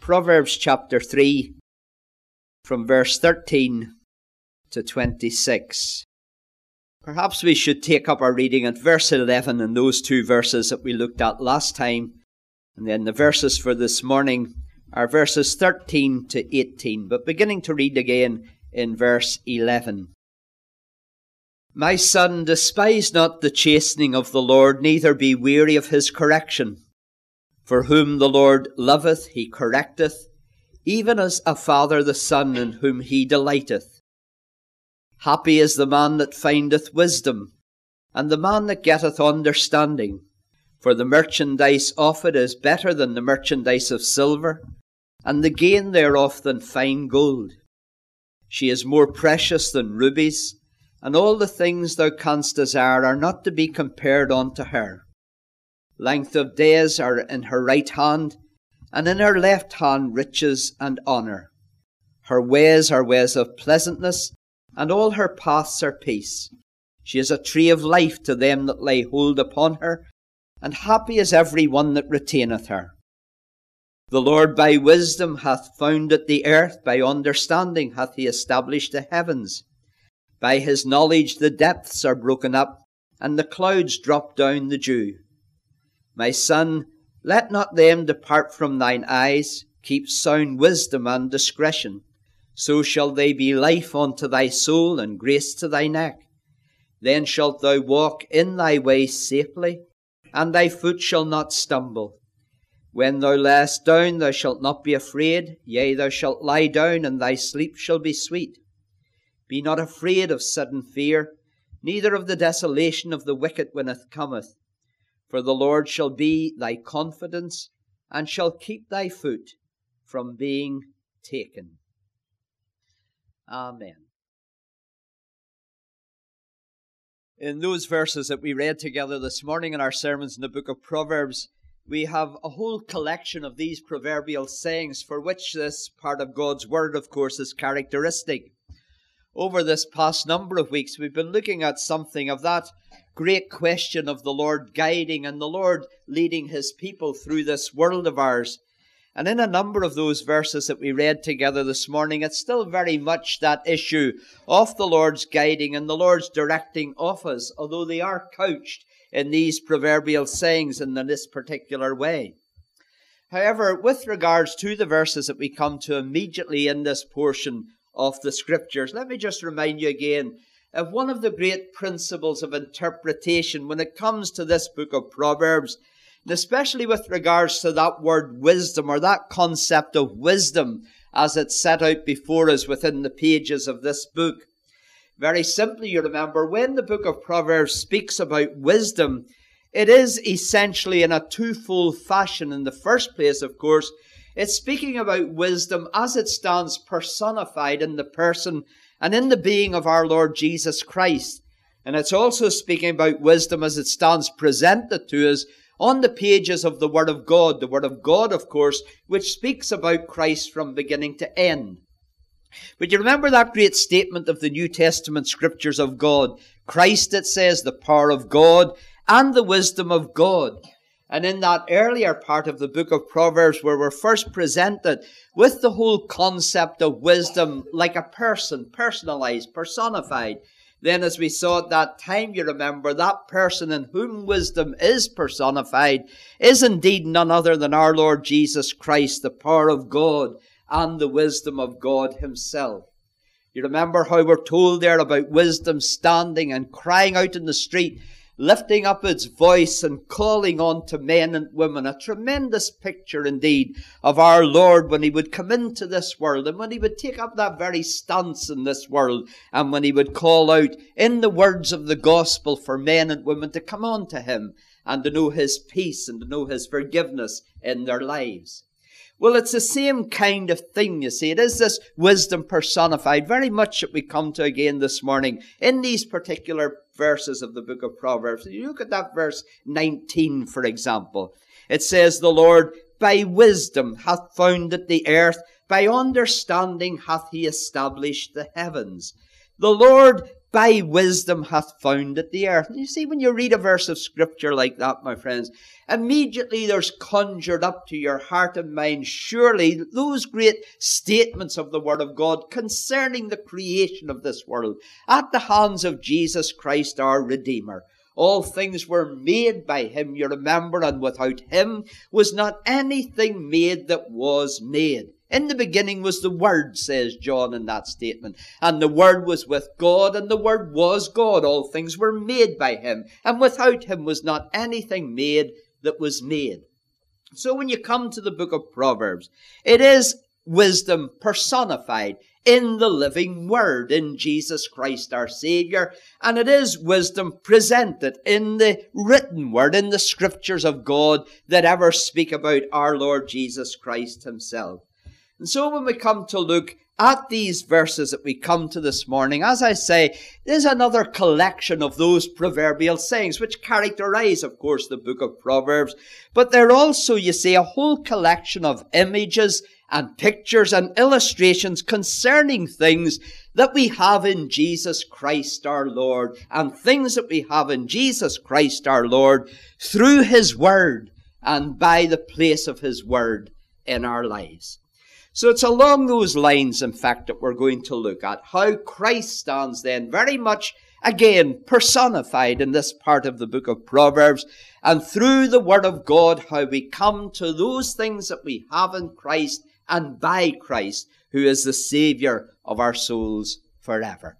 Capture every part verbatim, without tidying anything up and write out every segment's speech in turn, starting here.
Proverbs chapter three, from verse thirteen to twenty-six. Perhaps we should take up our reading at verse eleven and those two verses that we looked at last time. And then the verses for this morning are verses thirteen to eighteen, but beginning to read again in verse eleven. My son, despise not the chastening of the Lord, neither be weary of his correction. For whom the Lord loveth, he correcteth, even as a father the son in whom he delighteth. Happy is the man that findeth wisdom, and the man that getteth understanding. For the merchandise of it is better than the merchandise of silver, and the gain thereof than fine gold. She is more precious than rubies, and all the things thou canst desire are not to be compared unto her. Length of days are in her right hand, and in her left hand riches and honour. Her ways are ways of pleasantness, and all her paths are peace. She is a tree of life to them that lay hold upon her, and happy is every one that retaineth her. The Lord by wisdom hath founded the earth, by understanding hath he established the heavens. By his knowledge the depths are broken up, and the clouds drop down the dew. My son, let not them depart from thine eyes. Keep sound wisdom and discretion. So shall they be life unto thy soul, and grace to thy neck. Then shalt thou walk in thy ways safely, and thy foot shall not stumble. When thou layest down, thou shalt not be afraid. Yea, thou shalt lie down, and thy sleep shall be sweet. Be not afraid of sudden fear, neither of the desolation of the wicked when it cometh. For the Lord shall be thy confidence, and shall keep thy foot from being taken. Amen. In those verses that we read together this morning in our sermons in the book of Proverbs, we have a whole collection of these proverbial sayings for which this part of God's Word, of course, is characteristic. Over this past number of weeks, we've been looking at something of that great question of the Lord guiding and the Lord leading his people through this world of ours. And in a number of those verses that we read together this morning, it's still very much that issue of the Lord's guiding and the Lord's directing of us, although they are couched in these proverbial sayings in this particular way. However, with regards to the verses that we come to immediately in this portion of the Scriptures, let me just remind you again of one of the great principles of interpretation when it comes to this book of Proverbs, and especially with regards to that word wisdom, or that concept of wisdom as it's set out before us within the pages of this book. Very simply, you remember, when the book of Proverbs speaks about wisdom, it is essentially in a twofold fashion. In the first place, of course, it's speaking about wisdom as it stands personified in the person and in the being of our Lord Jesus Christ. And it's also speaking about wisdom as it stands presented to us on the pages of the Word of God. The Word of God, of course, which speaks about Christ from beginning to end. But you remember that great statement of the New Testament Scriptures of God. Christ, it says, the power of God and the wisdom of God. And in that earlier part of the book of Proverbs, where we're first presented with the whole concept of wisdom like a person, personalized, personified, then as we saw at that time, you remember, that person in whom wisdom is personified is indeed none other than our Lord Jesus Christ, the power of God and the wisdom of God himself. You remember how we're told there about wisdom standing and crying out in the street, lifting up its voice and calling on to men and women. A tremendous picture indeed of our Lord when he would come into this world and when he would take up that very stance in this world and when he would call out in the words of the gospel for men and women to come on to him and to know his peace and to know his forgiveness in their lives. Well, it's the same kind of thing, you see. It is this wisdom personified, very much that we come to again this morning in these particular verses of the book of Proverbs. You look at that verse nineteen, for example. It says, the Lord by wisdom hath founded the earth, by understanding hath he established the heavens. The Lord by wisdom hath founded the earth. And you see, when you read a verse of scripture like that, my friends, immediately there's conjured up to your heart and mind, surely, those great statements of the Word of God concerning the creation of this world at the hands of Jesus Christ, our Redeemer. All things were made by him, you remember, and without him was not anything made that was made. In the beginning was the Word, says John in that statement. And the Word was with God, and the Word was God. All things were made by him, and without him was not anything made that was made. So when you come to the book of Proverbs, it is wisdom personified in the living Word, in Jesus Christ our Savior. And it is wisdom presented in the written Word, in the Scriptures of God that ever speak about our Lord Jesus Christ himself. And so when we come to look at these verses that we come to this morning, as I say, there's another collection of those proverbial sayings which characterize, of course, the book of Proverbs. But they're also, you see, a whole collection of images and pictures and illustrations concerning things that we have in Jesus Christ our Lord, and things that we have in Jesus Christ our Lord through his Word and by the place of his Word in our lives. So it's along those lines, in fact, that we're going to look at how Christ stands then very much, again, personified in this part of the book of Proverbs, and through the Word of God, how we come to those things that we have in Christ and by Christ, who is the Saviour of our souls forever.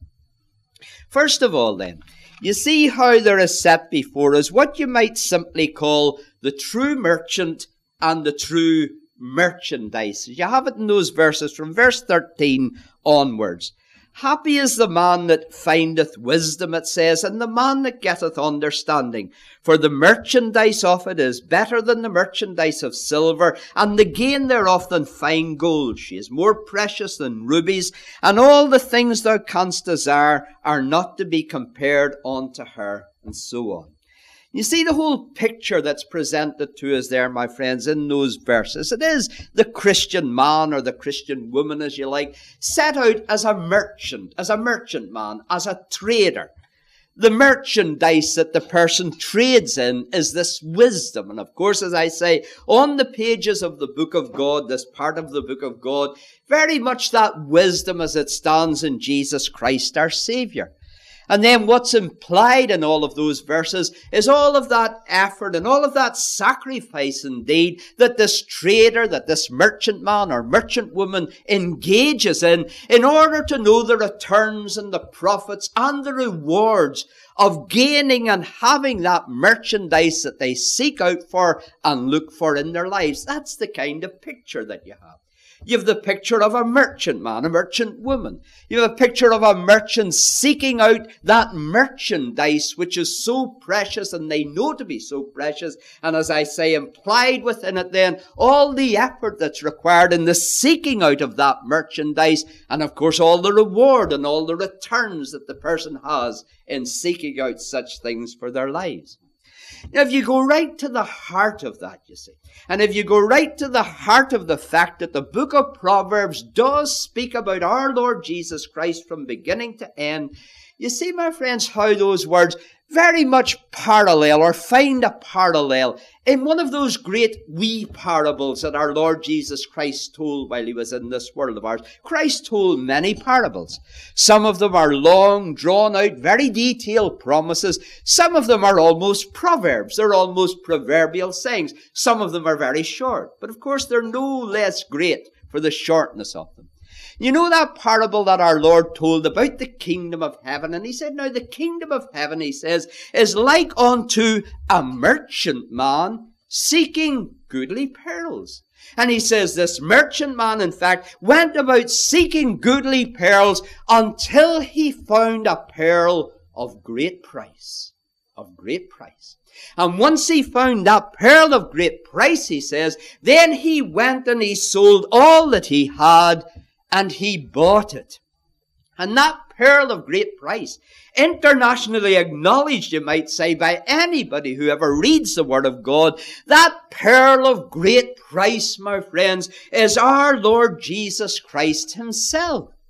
First of all, then, you see how there is set before us what you might simply call the true merchant and the true merchandise. You have it in those verses from verse thirteen onwards. Happy is the man that findeth wisdom, it says, and the man that getteth understanding. For the merchandise of it is better than the merchandise of silver, and the gain thereof than fine gold. She is more precious than rubies, and all the things thou canst desire are not to be compared unto her, and so on. You see the whole picture that's presented to us there, my friends, in those verses. It is the Christian man, or the Christian woman, as you like, set out as a merchant, as a merchant man, as a trader. The merchandise that the person trades in is this wisdom. And of course, as I say, on the pages of the book of God, this part of the book of God, very much that wisdom as it stands in Jesus Christ our Saviour. And then what's implied in all of those verses is all of that effort and all of that sacrifice indeed that this trader, that this merchant man or merchant woman engages in, in order to know the returns and the profits and the rewards of gaining and having that merchandise that they seek out for and look for in their lives. That's the kind of picture that you have. You have the picture of a merchant man, a merchant woman. You have a picture of a merchant seeking out that merchandise which is so precious and they know to be so precious. And as I say, implied within it then, all the effort that's required in the seeking out of that merchandise. And of course, all the reward and all the returns that the person has in seeking out such things for their lives. Now, if you go right to the heart of that, you see, and if you go right to the heart of the fact that the book of Proverbs does speak about our Lord Jesus Christ from beginning to end, you see, my friends, how those words very much parallel or find a parallel in one of those great wee parables that our Lord Jesus Christ told while he was in this world of ours. Christ told many parables. Some of them are long, drawn out, very detailed promises. Some of them are almost proverbs. They're almost proverbial sayings. Some of them are very short. But of course, they're no less great for the shortness of them. You know that parable that our Lord told about the kingdom of heaven? And he said, now the kingdom of heaven, he says, is like unto a merchant man seeking goodly pearls. And he says this merchant man, in fact, went about seeking goodly pearls until he found a pearl of great price. Of great price. And once he found that pearl of great price, he says, then he went and he sold all that he had, and he bought it. And that pearl of great price, internationally acknowledged, you might say, by anybody who ever reads the Word of God, that pearl of great price, my friends, is our Lord Jesus Christ himself.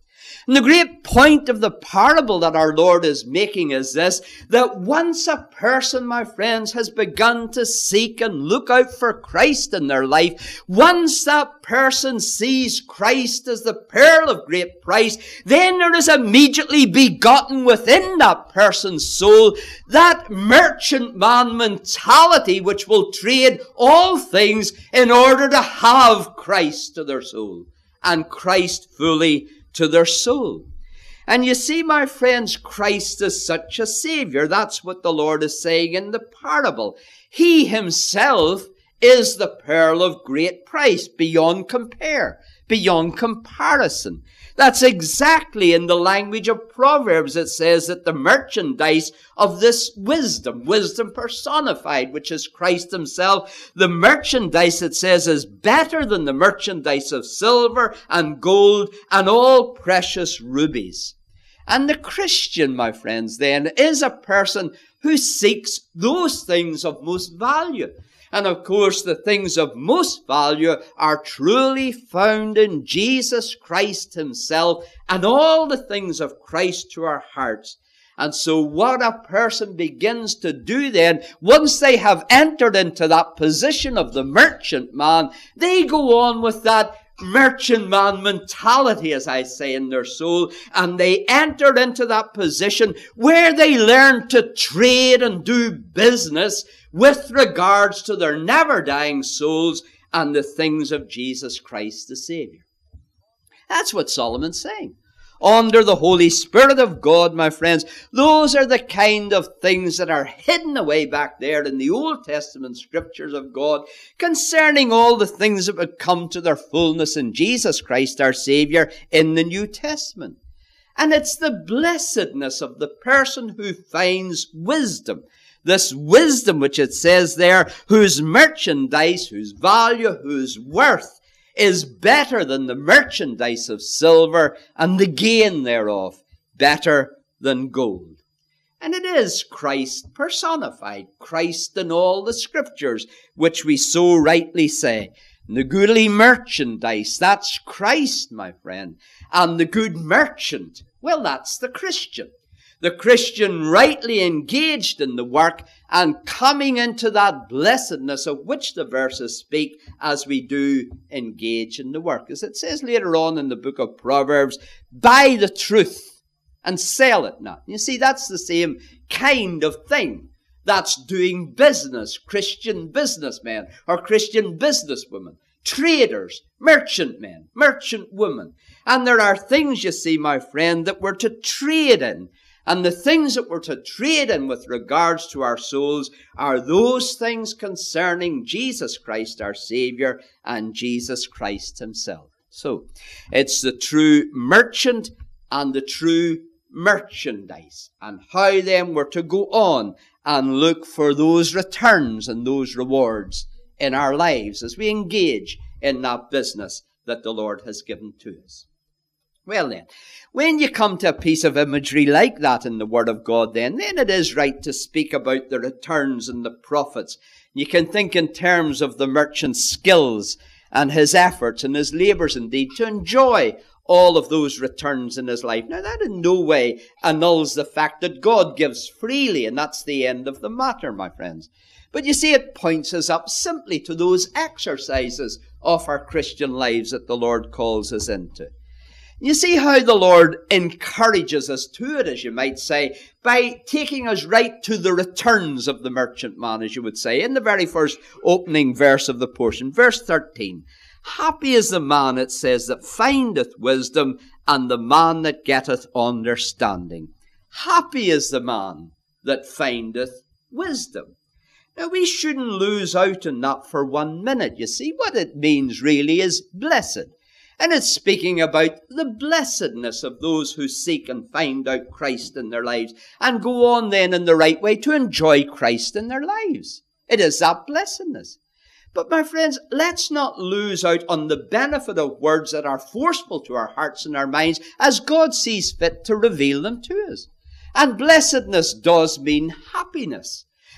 And the great point of the parable that our Lord is making is this, that once a person, my friends, has begun to seek and look out for Christ in their life, once that person sees Christ as the pearl of great price, then there is immediately begotten within that person's soul that merchantman mentality which will trade all things in order to have Christ to their soul and Christ fully to their soul. And you see, my friends, Christ is such a Savior. That's what the Lord is saying in the parable. He himself is the pearl of great price, beyond compare, beyond comparison. That's exactly in the language of Proverbs. It says that the merchandise of this wisdom, wisdom personified, which is Christ himself, the merchandise, it says, is better than the merchandise of silver and gold and all precious rubies. And the Christian, my friends, then, is a person who seeks those things of most value. And of course, the things of most value are truly found in Jesus Christ himself and all the things of Christ to our hearts. And so what a person begins to do then, once they have entered into that position of the merchantman, they go on with that merchantman mentality, as I say, in their soul, and they enter into that position where they learn to trade and do business with regards to their never-dying souls and the things of Jesus Christ the Savior. That's what Solomon's saying. Under the Holy Spirit of God, my friends, those are the kind of things that are hidden away back there in the Old Testament scriptures of God concerning all the things that would come to their fullness in Jesus Christ our Savior in the New Testament. And it's the blessedness of the person who finds wisdom. This wisdom which it says there, whose merchandise, whose value, whose worth is better than the merchandise of silver, and the gain thereof better than gold. And it is Christ personified, Christ in all the scriptures, which we so rightly say. And the goodly merchandise, that's Christ, my friend. And the good merchant, well, that's the Christian. The Christian rightly engaged in the work and coming into that blessedness of which the verses speak as we do engage in the work. As it says later on in the book of Proverbs, buy the truth and sell it not. You see, that's the same kind of thing. That's doing business, Christian businessmen or Christian businesswomen, traders, merchantmen, merchant women. And there are things, you see, my friend, that we're to trade in. And the things that we're to trade in with regards to our souls are those things concerning Jesus Christ, our Savior, and Jesus Christ himself. So, it's the true merchant and the true merchandise. And how then we're to go on and look for those returns and those rewards in our lives as we engage in that business that the Lord has given to us. Well then, when you come to a piece of imagery like that in the Word of God, then, then it is right to speak about the returns and the profits. You can think in terms of the merchant's skills and his efforts and his labours indeed to enjoy all of those returns in his life. Now that in no way annuls the fact that God gives freely, and that's the end of the matter, my friends. But you see, it points us up simply to those exercises of our Christian lives that the Lord calls us into. You see how the Lord encourages us to it, as you might say, by taking us right to the returns of the merchantman, as you would say, in the very first opening verse of the portion, verse thirteen. Happy is the man, it says, that findeth wisdom, and the man that getteth understanding. Happy is the man that findeth wisdom. Now, we shouldn't lose out on that for one minute. You see, what it means really is blessed. And it's speaking about the blessedness of those who seek and find out Christ in their lives and go on then in the right way to enjoy Christ in their lives. It is that blessedness. But my friends, let's not lose out on the benefit of words that are forceful to our hearts and our minds as God sees fit to reveal them to us. And blessedness does mean happiness.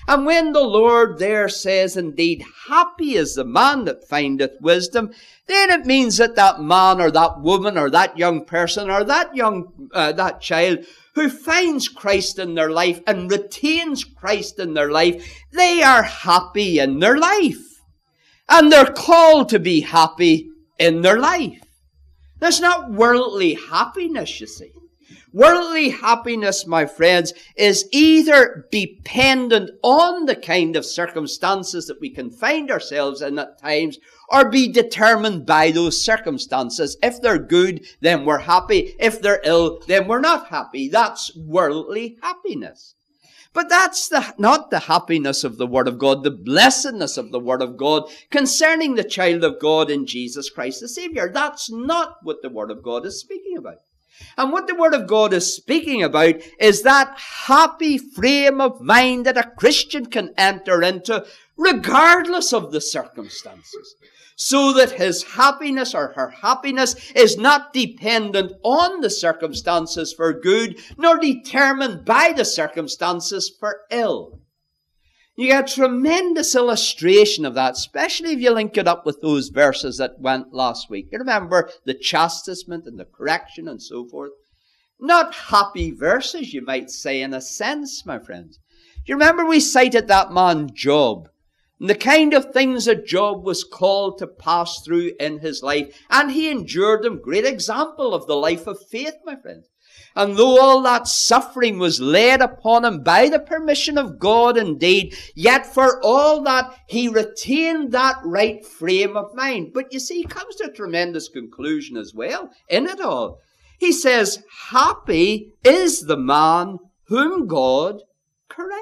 And when the Lord there says, indeed, happy is the man that findeth wisdom, then it means that that man or that woman or that young person or that young, uh, that child who finds Christ in their life and retains Christ in their life, they are happy in their life. And they're called to be happy in their life. That's not worldly happiness, you see. Worldly happiness, my friends, is either dependent on the kind of circumstances that we can find ourselves in at times, or be determined by those circumstances. If they're good, then we're happy. If they're ill, then we're not happy. That's worldly happiness. But that's the, not the happiness of the Word of God, the blessedness of the Word of God concerning the child of God in Jesus Christ the Savior. That's not what the Word of God is speaking about. And what the Word of God is speaking about is that happy frame of mind that a Christian can enter into regardless of the circumstances, so that his happiness or her happiness is not dependent on the circumstances for good, nor determined by the circumstances for ill. You get a tremendous illustration of that, especially if you link it up with those verses that went last week. You remember the chastisement and the correction and so forth. Not happy verses, you might say, in a sense, my friends. You remember we cited that man Job, and the kind of things that Job was called to pass through in his life, and he endured them. Great example of the life of faith, my friends. And though all that suffering was laid upon him by the permission of God indeed, yet for all that he retained that right frame of mind. But you see, he comes to a tremendous conclusion as well in it all. He says, happy is the man whom God correcteth.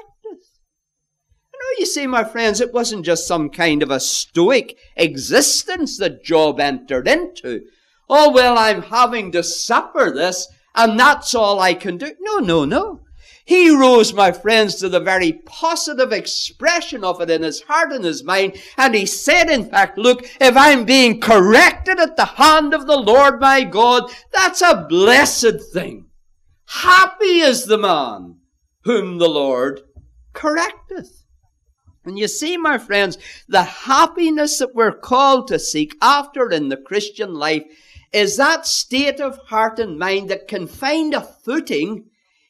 You know, you see, my friends, it wasn't just some kind of a stoic existence that Job entered into. Oh, well, I'm having to suffer this, and that's all I can do. No, no, no. He rose, my friends, to the very positive expression of it in his heart and his mind. And he said, in fact, look, if I'm being corrected at the hand of the Lord my God, that's a blessed thing. Happy is the man whom the Lord correcteth. And you see, my friends, the happiness that we're called to seek after in the Christian life is that state of heart and mind that can find a footing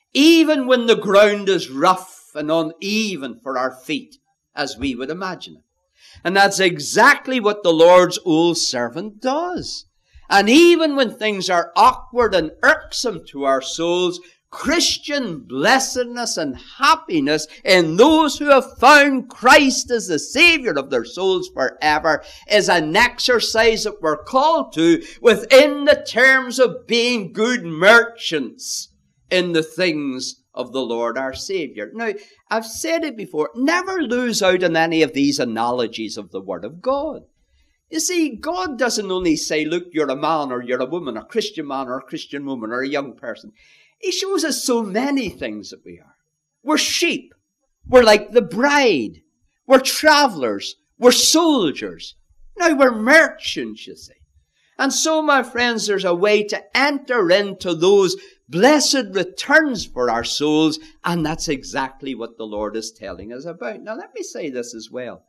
even when the ground is rough and uneven for our feet, as we would imagine it. And that's exactly what the Lord's old servant does. And even when things are awkward and irksome to our souls, Christian blessedness and happiness in those who have found Christ as the Savior of their souls forever is an exercise that we're called to within the terms of being good merchants in the things of the Lord our Savior. Now, I've said it before, never lose out on any of these analogies of the Word of God. You see, God doesn't only say, look, you're a man or you're a woman, a Christian man or a Christian woman or a young person. He shows us so many things that we are. We're sheep. We're like the bride. We're travelers. We're soldiers. Now we're merchants, you see. And so, my friends, there's a way to enter into those blessed returns for our souls, and that's exactly what the Lord is telling us about. Now, let me say this as well.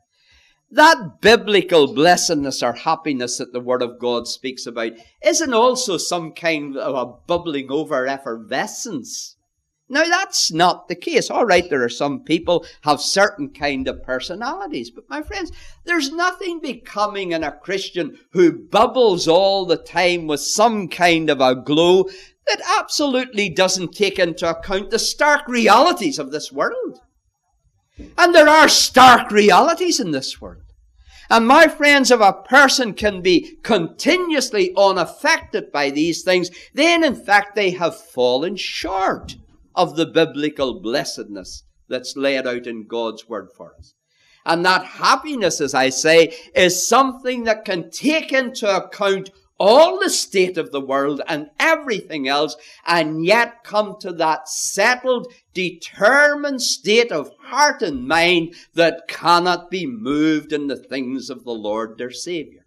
That biblical blessedness or happiness that the Word of God speaks about isn't also some kind of a bubbling over effervescence. Now, that's not the case. All right, there are some people have certain kind of personalities. But, my friends, there's nothing becoming in a Christian who bubbles all the time with some kind of a glow that absolutely doesn't take into account the stark realities of this world. And there are stark realities in this world. And my friends, if a person can be continuously unaffected by these things, then in fact they have fallen short of the biblical blessedness that's laid out in God's Word for us. And that happiness, as I say, is something that can take into account all the state of the world and everything else, and yet come to that settled, determined state of heart and mind that cannot be moved in the things of the Lord their Savior.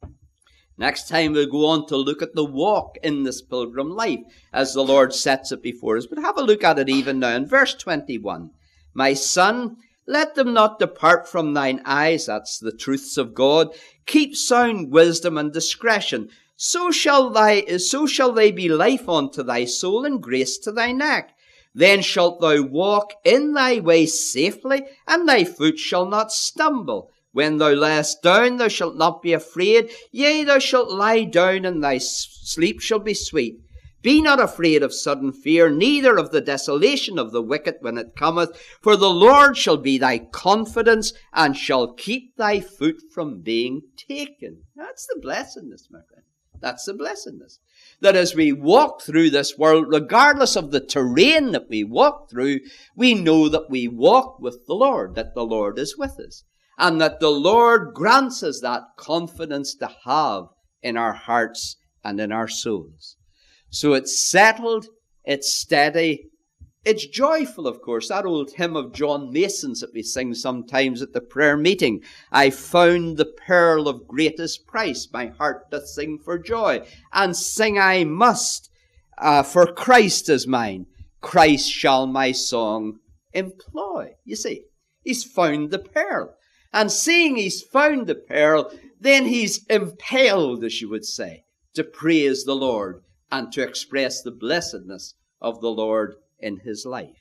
Next time we'll go on to look at the walk in this pilgrim life as the Lord sets it before us. But have a look at it even now in verse twenty-one. My son, Let them not depart from thine eyes. That's the truths of God. Keep sound wisdom and discretion. So shall thy, so shall they be life unto thy soul and grace to thy neck. Then shalt thou walk in thy way safely, and thy foot shall not stumble. When thou layest down, thou shalt not be afraid. Yea, thou shalt lie down, and thy sleep shall be sweet. Be not afraid of sudden fear, neither of the desolation of the wicked when it cometh. For the Lord shall be thy confidence, and shall keep thy foot from being taken. That's the blessedness, my friend. That's the blessedness. That as we walk through this world, regardless of the terrain that we walk through, we know that we walk with the Lord, that the Lord is with us, and that the Lord grants us that confidence to have in our hearts and in our souls. So it's settled, it's steady, it's joyful, of course. That old hymn of John Mason's that we sing sometimes at the prayer meeting. I found the pearl of greatest price. My heart doth sing for joy. And sing I must, uh, for Christ is mine. Christ shall my song employ. You see, he's found the pearl. And seeing he's found the pearl, then he's impelled, as you would say, to praise the Lord and to express the blessedness of the Lord in his life.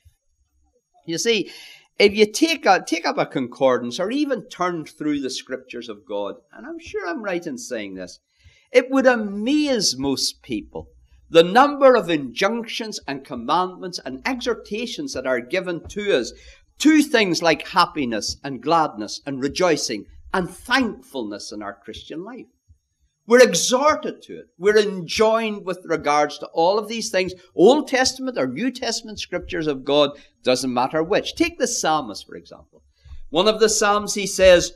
You see, if you take, a, take up a concordance or even turn through the scriptures of God, and I'm sure I'm right in saying this, it would amaze most people the number of injunctions and commandments and exhortations that are given to us to things like happiness and gladness and rejoicing and thankfulness in our Christian life. We're exhorted to it. We're enjoined with regards to all of these things. Old Testament or New Testament scriptures of God, doesn't matter which. Take the psalmist, for example. One of the psalms, he says,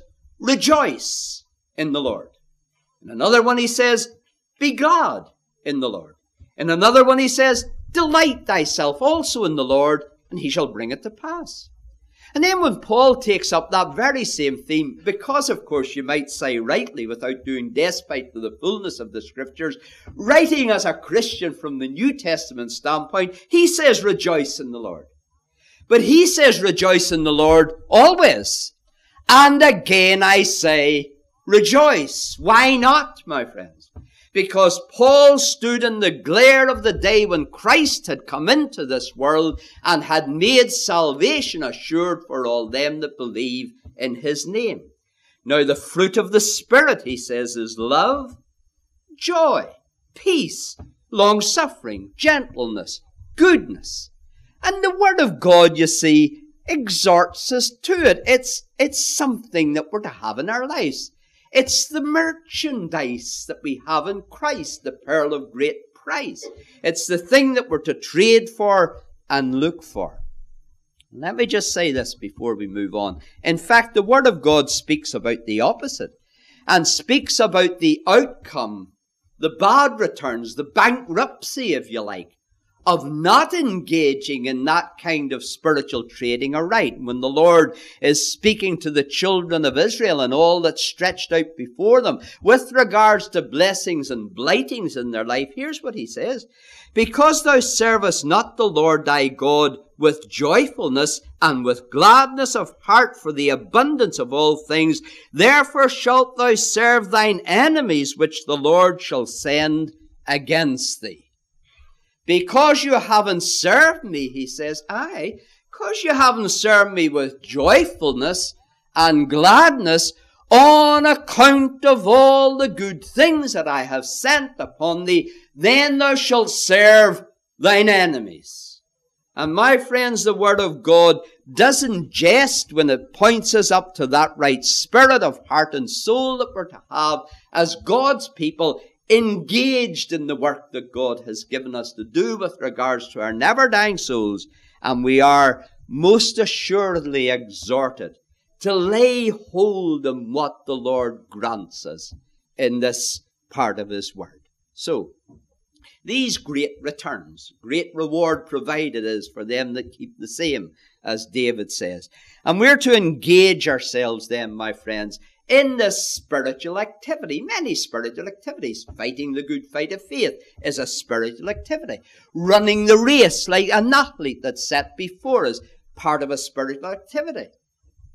rejoice in the Lord. In another one, he says, be glad in the Lord. In another one, he says, delight thyself also in the Lord, and he shall bring it to pass. And then when Paul takes up that very same theme, because of course you might say rightly, without doing despite to the fullness of the scriptures, writing as a Christian from the New Testament standpoint, he says rejoice in the Lord. But he says rejoice in the Lord always. And again I say rejoice. Why not, my friends? Because Paul stood in the glare of the day when Christ had come into this world and had made salvation assured for all them that believe in his name. Now the fruit of the Spirit, he says, is love, joy, peace, long-suffering, gentleness, goodness. And the Word of God, you see, exhorts us to it. It's, it's something that we're to have in our lives. It's the merchandise that we have in Christ, the pearl of great price. It's the thing that we're to trade for and look for. Let me just say this before we move on. In fact, the Word of God speaks about the opposite and speaks about the outcome, the bad returns, the bankruptcy, if you like, of not engaging in that kind of spiritual trading aright. When the Lord is speaking to the children of Israel and all that's stretched out before them with regards to blessings and blightings in their life, here's what he says. Because thou servest not the Lord thy God with joyfulness and with gladness of heart for the abundance of all things, therefore shalt thou serve thine enemies, which the Lord shall send against thee. Because you haven't served me, he says, aye, because you haven't served me with joyfulness and gladness on account of all the good things that I have sent upon thee, then thou shalt serve thine enemies. And my friends, the Word of God doesn't jest when it points us up to that right spirit of heart and soul that we're to have as God's people, engaged in the work that God has given us to do with regards to our never-dying souls. And we are most assuredly exhorted to lay hold on what the Lord grants us in this part of his word. So, these great returns, great reward provided is for them that keep the same, as David says. And we're to engage ourselves then, my friends, in this spiritual activity. Many spiritual activities. Fighting the good fight of faith is a spiritual activity. Running the race like an athlete that's set before us, part of a spiritual activity.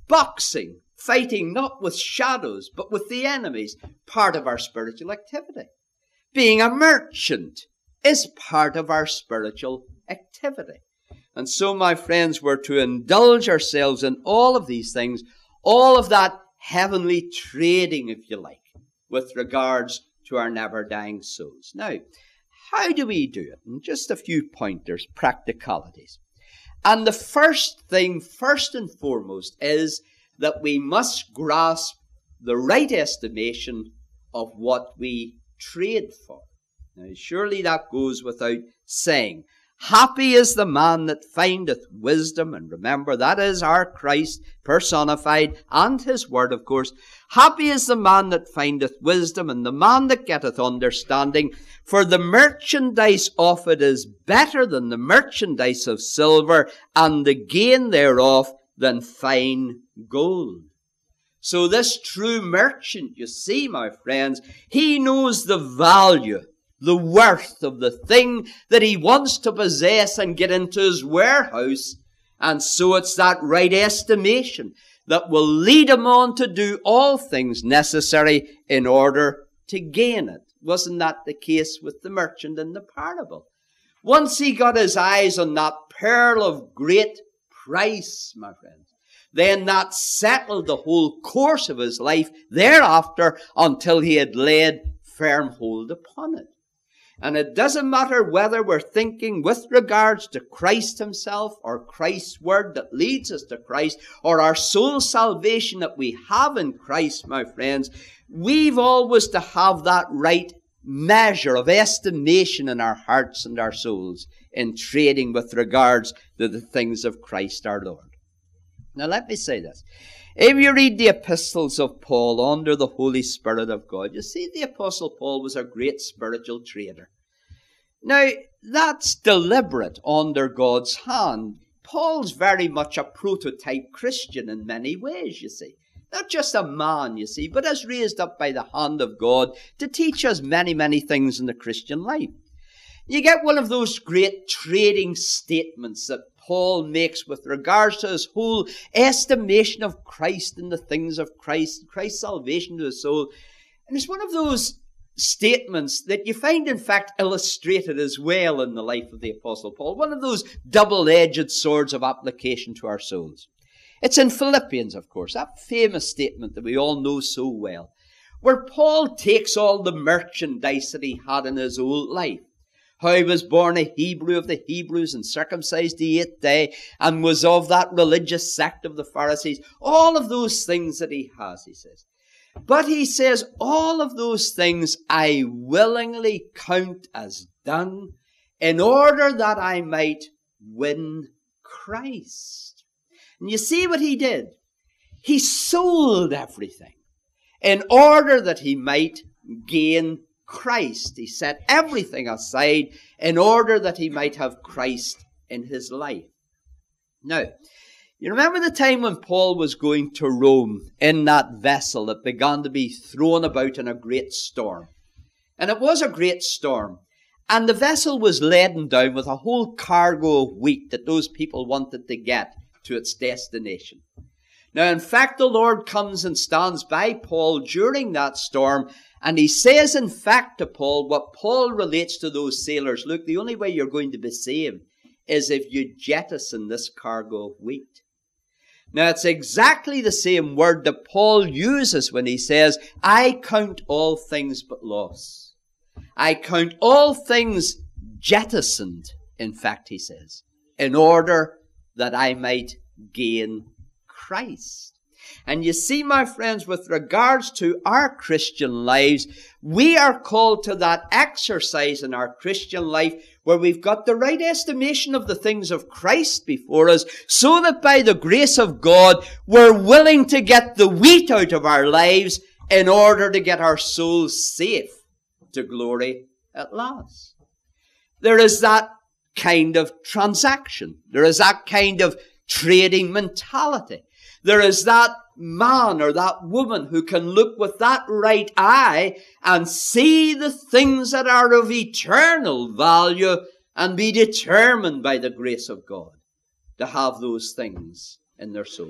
Boxing, fighting not with shadows, but with the enemies, part of our spiritual activity. Being a merchant is part of our spiritual activity. And so, my friends, we're to indulge ourselves in all of these things, all of that heavenly trading, if you like, with regards to our never-dying souls. Now, how do we do it? And just a few pointers, practicalities. And the first thing, first and foremost, is that we must grasp the right estimation of what we trade for. Now, surely that goes without saying. Happy is the man that findeth wisdom, and remember, that is our Christ personified, and his word, of course. Happy is the man that findeth wisdom, and the man that getteth understanding, for the merchandise of it is better than the merchandise of silver, and the gain thereof than fine gold. So this true merchant, you see, my friends, he knows the value, the worth of the thing that he wants to possess and get into his warehouse. And so it's that right estimation that will lead him on to do all things necessary in order to gain it. Wasn't that the case with the merchant in the parable? Once he got his eyes on that pearl of great price, my friends, then that settled the whole course of his life thereafter until he had laid firm hold upon it. And it doesn't matter whether we're thinking with regards to Christ himself or Christ's word that leads us to Christ or our soul salvation that we have in Christ, my friends. We've always to have that right measure of estimation in our hearts and our souls in trading with regards to the things of Christ our Lord. Now let me say this. If you read the epistles of Paul under the Holy Spirit of God, you see the Apostle Paul was a great spiritual trader. Now, that's deliberate under God's hand. Paul's very much a prototype Christian in many ways, you see. Not just a man, you see, but as raised up by the hand of God to teach us many, many things in the Christian life. You get one of those great trading statements that Paul makes with regards to his whole estimation of Christ and the things of Christ, Christ's salvation to the soul. And it's one of those statements that you find, in fact, illustrated as well in the life of the Apostle Paul. One of those double-edged swords of application to our souls. It's in Philippians, of course, that famous statement that we all know so well, where Paul takes all the merchandise that he had in his old life. How he was born a Hebrew of the Hebrews and circumcised the eighth day and was of that religious sect of the Pharisees. All of those things that he has, he says. But he says, all of those things I willingly count as done in order that I might win Christ. And you see what he did? He sold everything in order that he might gain Christ. He set everything aside in order that he might have Christ in his life. Now, you remember the time when Paul was going to Rome in that vessel that began to be thrown about in a great storm. And it was a great storm. And the vessel was laden down with a whole cargo of wheat that those people wanted to get to its destination. Now, in fact, the Lord comes and stands by Paul during that storm, and he says, in fact, to Paul, what Paul relates to those sailors, look, the only way you're going to be saved is if you jettison this cargo of wheat. Now, it's exactly the same word that Paul uses when he says, I count all things but loss. I count all things jettisoned, in fact, he says, in order that I might gain Christ. And you see, my friends, with regards to our Christian lives, we are called to that exercise in our Christian life where we've got the right estimation of the things of Christ before us, so that by the grace of God, we're willing to get the wheat out of our lives in order to get our souls safe to glory at last. There is that kind of transaction. There is that kind of trading mentality. There is that man or that woman who can look with that right eye and see the things that are of eternal value and be determined by the grace of God to have those things in their soul.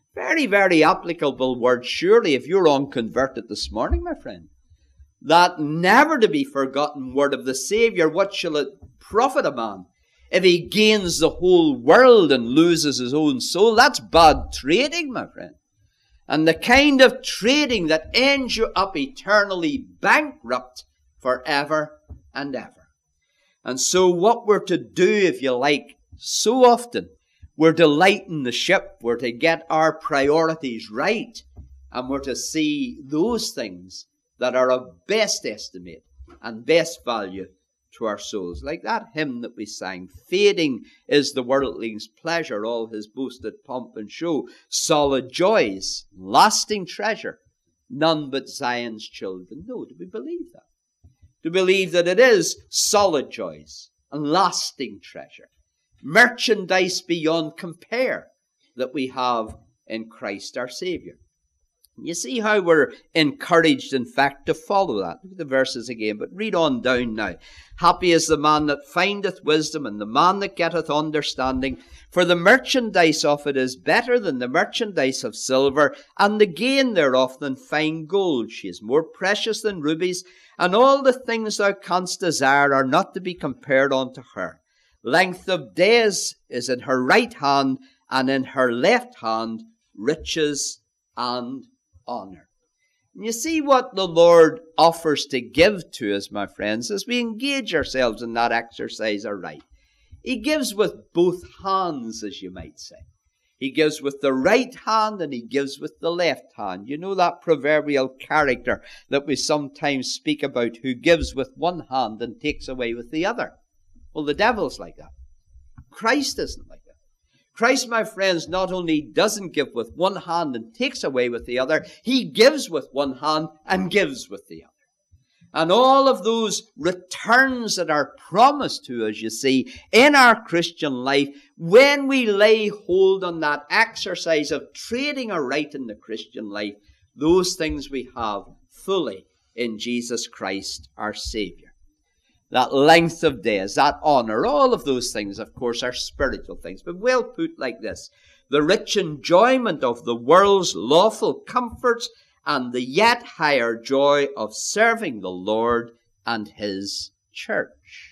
Very, very applicable word, surely, if you're unconverted this morning, my friend. That never to be forgotten word of the Saviour. What shall it profit a man if he gains the whole world and loses his own soul? That's bad trading, my friend. And the kind of trading that ends you up eternally bankrupt forever and ever. And so what we're to do, if you like, so often, we're to lighten the ship, we're to get our priorities right, and we're to see those things that are of best estimate and best value to our souls. Like that hymn that we sang, fading is the worldling's pleasure, all his boasted pomp and show, solid joys, lasting treasure, none but Zion's children know. Do we believe that? To believe that it is solid joys and lasting treasure, merchandise beyond compare that we have in Christ our Saviour. You see how we're encouraged, in fact, to follow that. Look at the verses again, but read on down now. Happy is the man that findeth wisdom, and the man that getteth understanding. For the merchandise of it is better than the merchandise of silver, and the gain thereof than fine gold. She is more precious than rubies, and all the things thou canst desire are not to be compared unto her. Length of days is in her right hand, and in her left hand riches and honor. And you see what the Lord offers to give to us, my friends, as we engage ourselves in that exercise aright. He gives with both hands, as you might say. He gives with the right hand and he gives with the left hand. You know that proverbial character that we sometimes speak about, who gives with one hand and takes away with the other. Well, the devil's like that. Christ isn't like that. Christ, my friends, not only doesn't give with one hand and takes away with the other, he gives with one hand and gives with the other. And all of those returns that are promised to us, you see, in our Christian life, when we lay hold on that exercise of trading aright in the Christian life, those things we have fully in Jesus Christ, our Saviour. That length of days, that honor, all of those things, of course, are spiritual things. But well put like this: the rich enjoyment of the world's lawful comforts and the yet higher joy of serving the Lord and his church.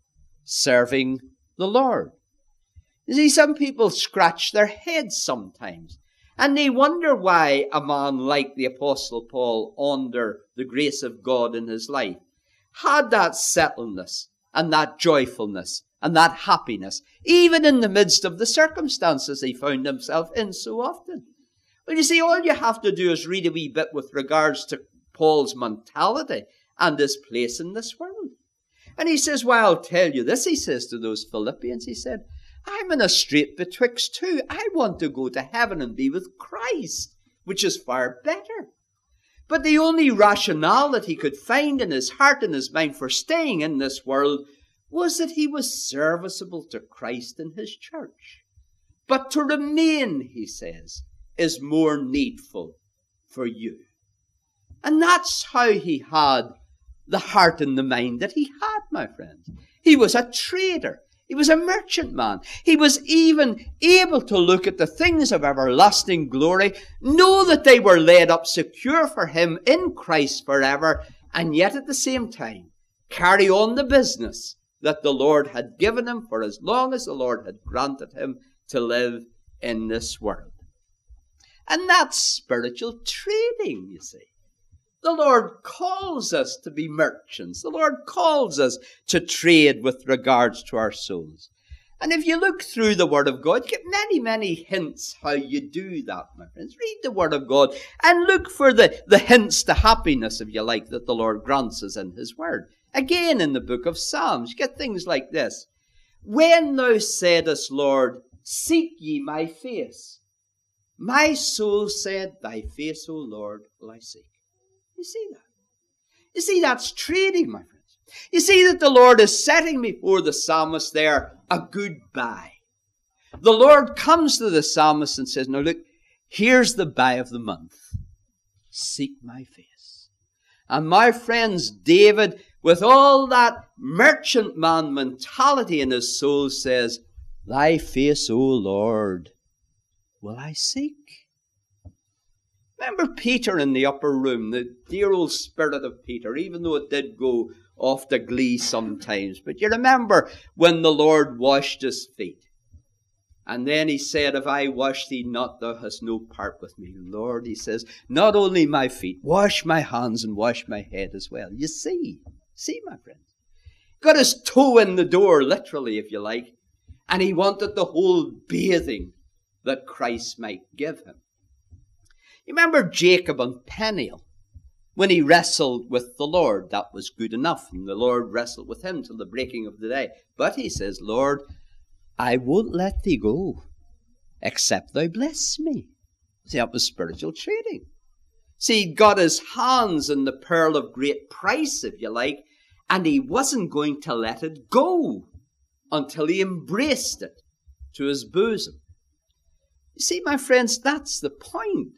Serving the Lord. You see, some people scratch their heads sometimes, and they wonder why a man like the Apostle Paul, under the grace of God in his life, had that settledness and that joyfulness and that happiness, even in the midst of the circumstances he found himself in so often. Well, you see, all you have to do is read a wee bit with regards to Paul's mentality and his place in this world. And he says, well, I'll tell you this, he says to those Philippians, he said, I'm in a strait betwixt two. I want to go to heaven and be with Christ, which is far better. But the only rationale that he could find in his heart and his mind for staying in this world was that he was serviceable to Christ and his church. But to remain, he says, is more needful for you. And that's how he had the heart and the mind that he had, my friends. He was a trader. He was a merchant man. He was even able to look at the things of everlasting glory, know that they were laid up secure for him in Christ forever, and yet at the same time carry on the business that the Lord had given him for as long as the Lord had granted him to live in this world. And that's spiritual trading, you see. The Lord calls us to be merchants. The Lord calls us to trade with regards to our souls. And if you look through the Word of God, you get many, many hints how you do that, my friends. Read the Word of God and look for the, the hints to happiness, if you like, that the Lord grants us in his Word. Again, in the book of Psalms, you get things like this. When thou saidest, Lord, seek ye my face, my soul said, thy face, O Lord, will I seek. You see that? You see, that's trading, my friends. You see that the Lord is setting before the psalmist there a goodbye. The Lord comes to the psalmist and says, now look, here's the buy of the month. Seek my face. And my friends, David, with all that merchant man mentality in his soul, says, thy face, O Lord, will I seek. Remember Peter in the upper room, the dear old spirit of Peter, even though it did go off the glee sometimes. But you remember when the Lord washed his feet. And then he said, if I wash thee not, thou hast no part with me. Lord, he says, not only my feet, wash my hands and wash my head as well. You see, see, my friend. Got his toe in the door, literally, if you like. And he wanted the whole bathing that Christ might give him. You remember Jacob and Peniel? When he wrestled with the Lord, that was good enough. And the Lord wrestled with him till the breaking of the day. But he says, Lord, I won't let thee go, except thou bless me. See, that was spiritual trading. See, he got his hands in the pearl of great price, if you like, and he wasn't going to let it go until he embraced it to his bosom. You see, my friends, that's the point.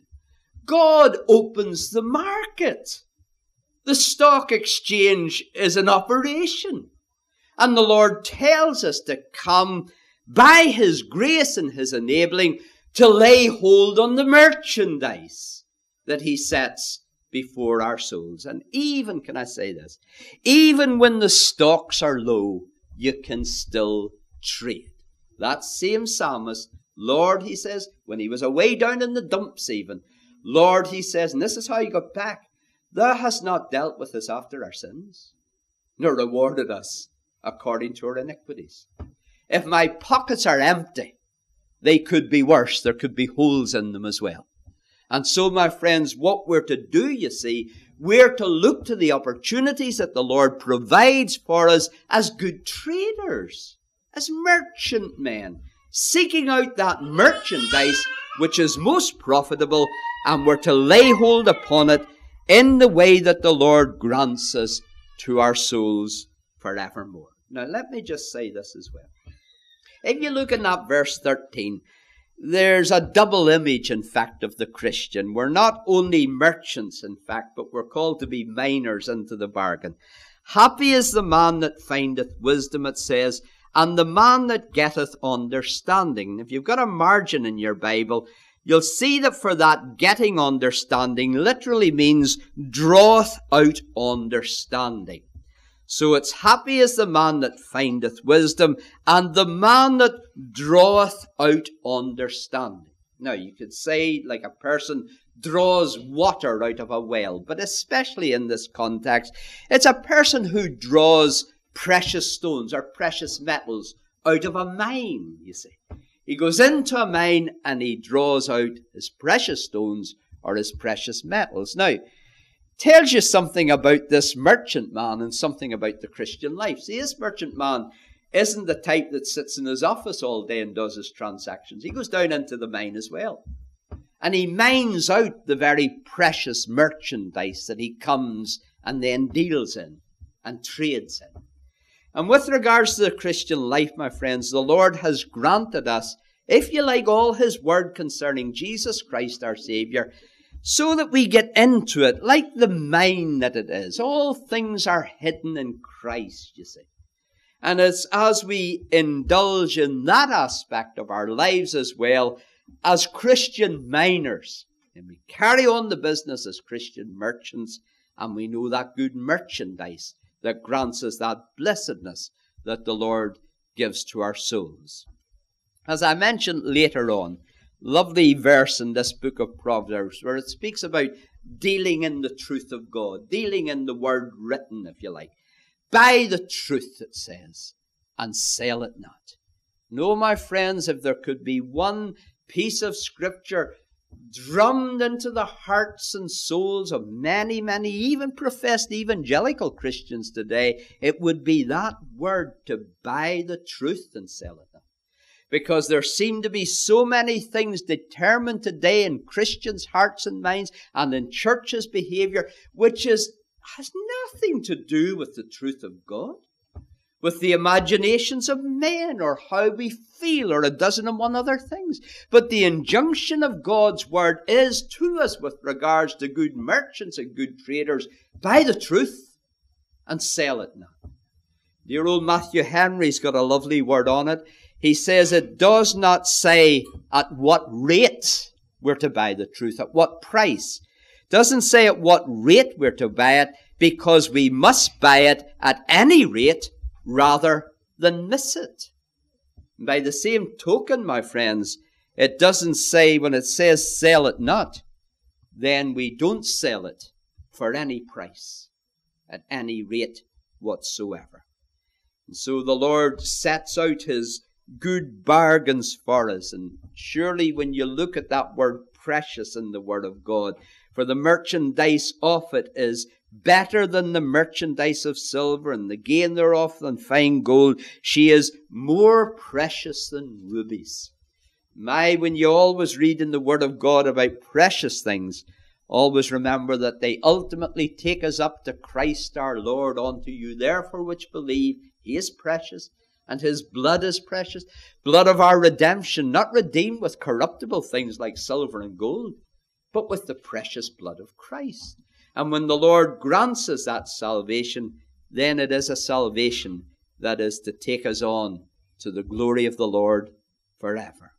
God opens the market. The stock exchange is an operation. And the Lord tells us to come by his grace and his enabling to lay hold on the merchandise that he sets before our souls. And even, can I say this, even when the stocks are low, you can still trade. That same psalmist, Lord, he says, when he was away down in the dumps even, Lord, he says, and this is how he got back, thou hast not dealt with us after our sins, nor rewarded us according to our iniquities. If my pockets are empty, they could be worse. There could be holes in them as well. And so, my friends, what we're to do, you see, we're to look to the opportunities that the Lord provides for us as good traders, as merchant men, seeking out that merchandise which is most profitable, and we're to lay hold upon it in the way that the Lord grants us to our souls forevermore. Now, let me just say this as well. If you look in that verse thirteen, there's a double image, in fact, of the Christian. We're not only merchants, in fact, but we're called to be miners into the bargain. Happy is the man that findeth wisdom, it says, and the man that getteth understanding. If you've got a margin in your Bible, you'll see that for that getting understanding literally means draweth out understanding. So it's happy is the man that findeth wisdom, and the man that draweth out understanding. Now, you could say like a person draws water out of a well, but especially in this context, it's a person who draws precious stones or precious metals out of a mine, you see. He goes into a mine and he draws out his precious stones or his precious metals. Now, tells you something about this merchant man and something about the Christian life. See, this merchant man isn't the type that sits in his office all day and does his transactions. He goes down into the mine as well. And he mines out the very precious merchandise that he comes and then deals in and trades in. And with regards to the Christian life, my friends, the Lord has granted us, if you like, all his word concerning Jesus Christ, our Savior, so that we get into it like the mine that it is. All things are hidden in Christ, you see. And it's as we indulge in that aspect of our lives as well, as Christian miners, and we carry on the business as Christian merchants, and we know that good merchandise that grants us that blessedness that the Lord gives to our souls. As I mentioned later on, lovely verse in this book of Proverbs where it speaks about dealing in the truth of God, dealing in the word written, if you like. Buy the truth, it says, and sell it not. No, my friends, if there could be one piece of scripture drummed into the hearts and souls of many, many, even professed evangelical Christians today, it would be that word, to buy the truth and sell it not. Because there seem to be so many things determined today in Christians' hearts and minds and in churches' behavior, which is has nothing to do with the truth of God, with the imaginations of men or how we feel or a dozen and one other things. But the injunction of God's word is to us with regards to good merchants and good traders: buy the truth and sell it not. Dear old Matthew Henry's got a lovely word on it. He says it does not say at what rate we're to buy the truth, at what price. Doesn't say at what rate we're to buy it, because we must buy it at any rate rather than miss it. By the same token, my friends, it doesn't say, when it says sell it not, then we don't sell it for any price, at any rate whatsoever. And so the Lord sets out his good bargains for us. And surely when you look at that word precious in the Word of God, for the merchandise of it is better than the merchandise of silver, and the gain thereof than fine gold. She is more precious than rubies. My, when you always read in the Word of God about precious things, always remember that they ultimately take us up to Christ our Lord. Unto you therefore which believe, he is precious, and his blood is precious. Blood of our redemption, not redeemed with corruptible things like silver and gold, but with the precious blood of Christ. And when the Lord grants us that salvation, then it is a salvation that is to take us on to the glory of the Lord forever.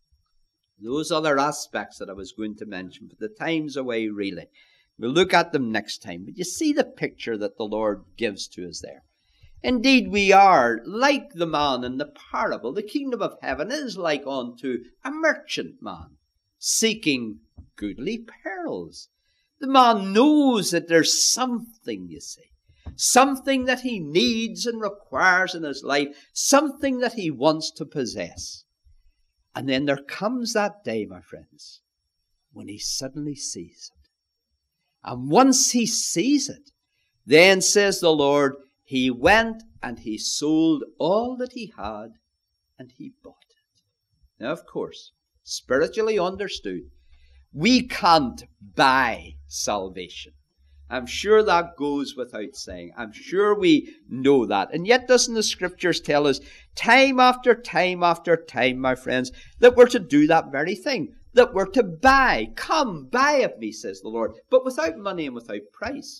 Those other aspects that I was going to mention, but the time's away really. We'll look at them next time. But you see the picture that the Lord gives to us there. Indeed, we are like the man in the parable. The kingdom of heaven is like unto a merchant man seeking goodly pearls. The man knows that there's something, you see, something that he needs and requires in his life, something that he wants to possess. And then there comes that day, my friends, when he suddenly sees it. And once he sees it, then says the Lord, he went and he sold all that he had and he bought it. Now, of course, spiritually understood, we can't buy salvation. I'm sure that goes without saying. I'm sure we know that. And yet doesn't the Scriptures tell us time after time after time, my friends, that we're to do that very thing, that we're to buy. Come, buy of me, says the Lord, but without money and without price.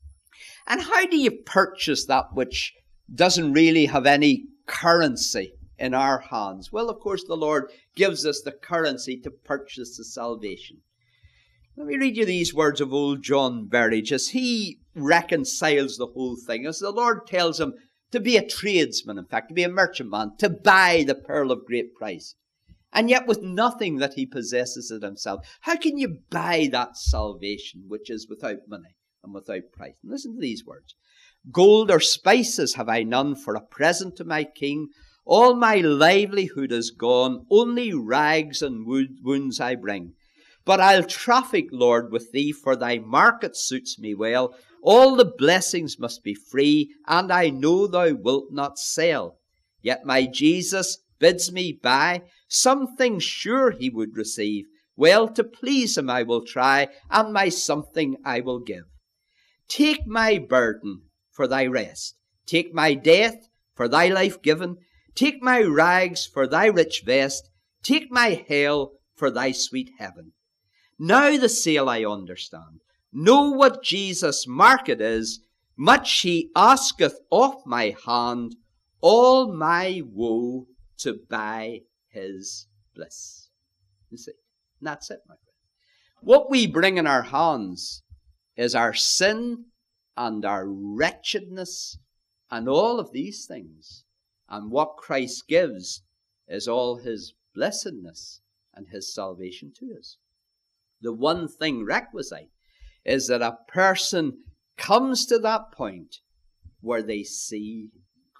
And how do you purchase that which doesn't really have any currency in our hands? Well, of course, the Lord gives us the currency to purchase the salvation. Let me read you these words of old John Burridge as he reconciles the whole thing, as the Lord tells him to be a tradesman, in fact, to be a merchantman, to buy the pearl of great price. And yet with nothing that he possesses it himself. How can you buy that salvation which is without money and without price? And listen to these words. Gold or spices have I none for a present to my king. All my livelihood is gone. Only rags and wounds I bring. But I'll traffic, Lord, with thee, for thy market suits me well. All the blessings must be free, and I know thou wilt not sell. Yet my Jesus bids me buy. Something sure he would receive. Well, to please him I will try, and my something I will give. Take my burden for thy rest. Take my death for thy life given. Take my rags for thy rich vest. Take my hell for thy sweet heaven. Now the sale I understand. Know what Jesus' market is. Much he asketh of my hand. All my woe to buy his bliss. You see, and that's it, my friend. What we bring in our hands is our sin and our wretchedness and all of these things. And what Christ gives is all his blessedness and his salvation to us. The one thing requisite is that a person comes to that point where they see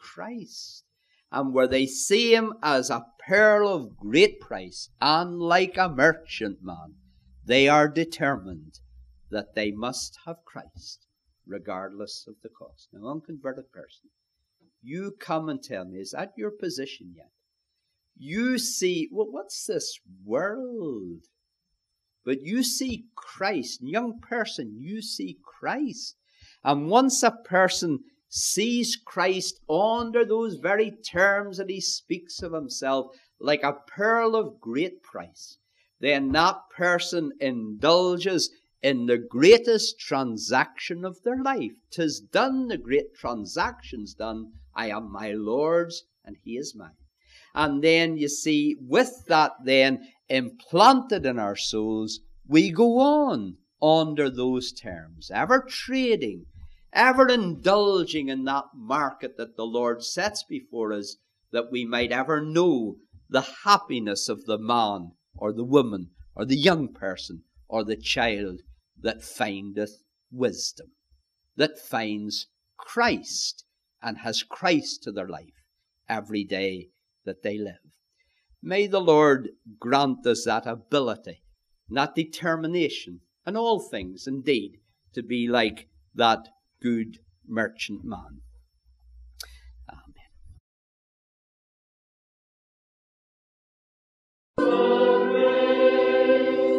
Christ and where they see him as a pearl of great price, and like a merchantman, they are determined that they must have Christ regardless of the cost. Now, unconverted person, you come and tell me, is that your position yet? You see, well, what's this world? But you see Christ. Young person, you see Christ. And once a person sees Christ under those very terms that he speaks of himself, like a pearl of great price, then that person indulges in the greatest transaction of their life. 'Tis done, the great transaction's done. I am my Lord's and he is mine. And then you see, with that then, implanted in our souls, we go on under those terms, ever trading, ever indulging in that market that the Lord sets before us, that we might ever know the happiness of the man or the woman or the young person or the child that findeth wisdom, that finds Christ and has Christ to their life every day that they live. May the Lord grant us that ability, that determination, in all things indeed, to be like that good merchant man.